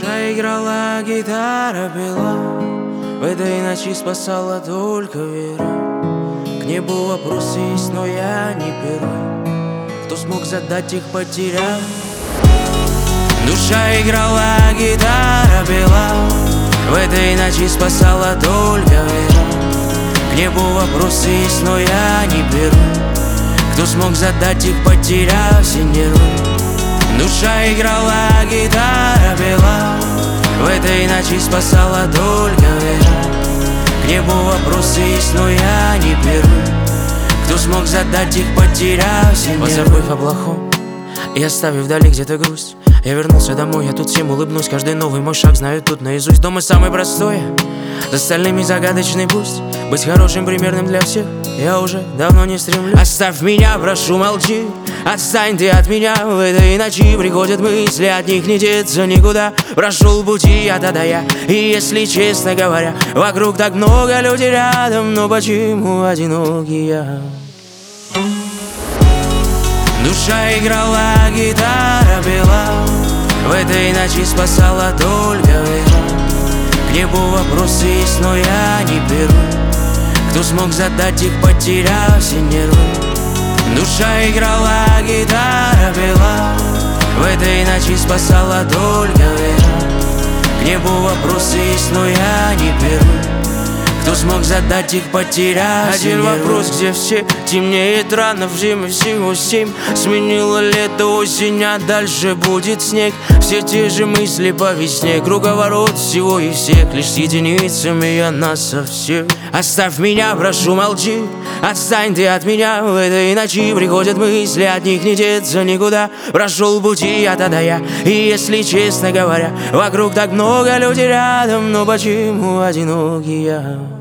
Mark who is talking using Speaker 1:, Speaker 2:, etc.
Speaker 1: Душа играла, гитара пела, в этой ночи спасала только вера. К небу вопросы есть, но я не первый, кто смог задать их, потеряв. Душа играла, гитара пела, в этой ночи спасала только вера. К небу вопросы есть, но я не первый, кто смог задать их, потеряв все нервы. Душа играла, гитара пела, в этой ночи спасала только вера. К небу вопросы есть, но я не первый, кто смог задать их, потеряв все нервы. Позабыв о плохом и оставив вдали где-то грусть, я вернулся домой, я тут всем улыбнусь. Каждый новый мой шаг знаю тут наизусть. Дома самый простой, за остальными загадочный пусть. Быть хорошим, примерным для всех я уже давно не стремлюсь. Оставь меня, прошу, молчи, отстань ты от меня. В этой ночи приходят мысли, от них не деться никуда. Прошел пути от до я, и если честно говоря, вокруг так много людей рядом, но почему одинокий я? Душа играла, гитара пела, в этой ночи спасала только вера. К небу вопросы есть, но я не первый, кто смог задать их, потеряв все нервы. Душа играла, гитара пела, в этой ночи спасала только вера. К небу вопросы есть, но я не первый, кто смог задать их, потеряв все нервы. Один вопрос, где все? Темнеет рано, время всего 7. Сменило лето, осень, а дальше будет снег. Все те же мысли по весне, круговорот всего и всех. Лишь с единицами я насовсем. Оставь меня, прошу, молчи, отстань ты от меня. В этой ночи приходят мысли, от них не деться никуда. Прошел пути от до я, и если честно говоря, вокруг так много людей рядом, но почему одинокий я?